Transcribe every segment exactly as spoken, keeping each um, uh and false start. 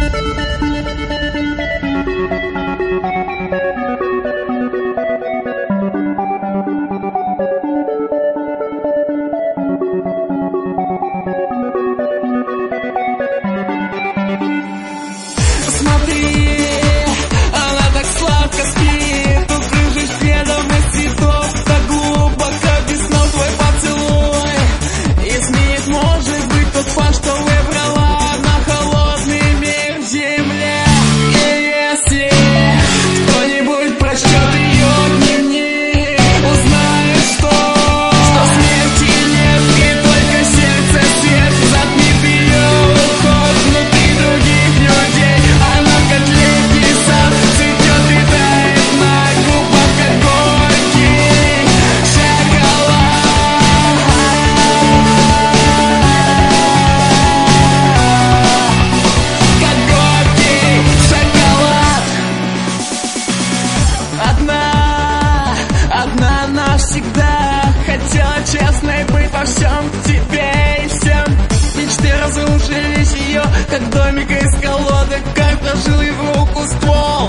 Всегда хотела честной быть во всем тебе и всем. Мечты разрушились ее, как домик из колоды, как прожил и в руку ствол.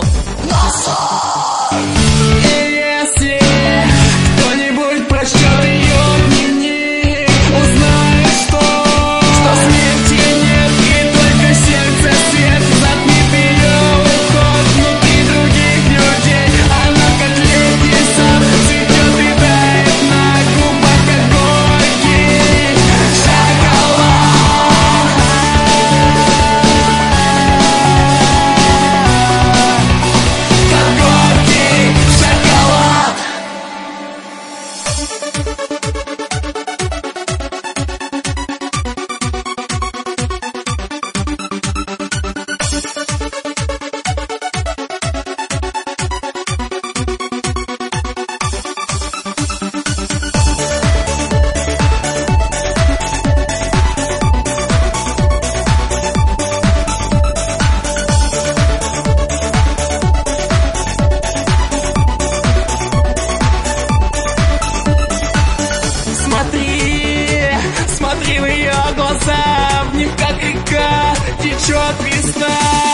И если кто-нибудь прочтет ее дневник, узнает, что, что смерти нет, и только сердце свет затмит ее уход внутри других людей. Она как летний сад цветет и тает на губах, как горький шоколад. Как горький шоколад. Смотри, смотри в ее глаза, в них как река течет весна.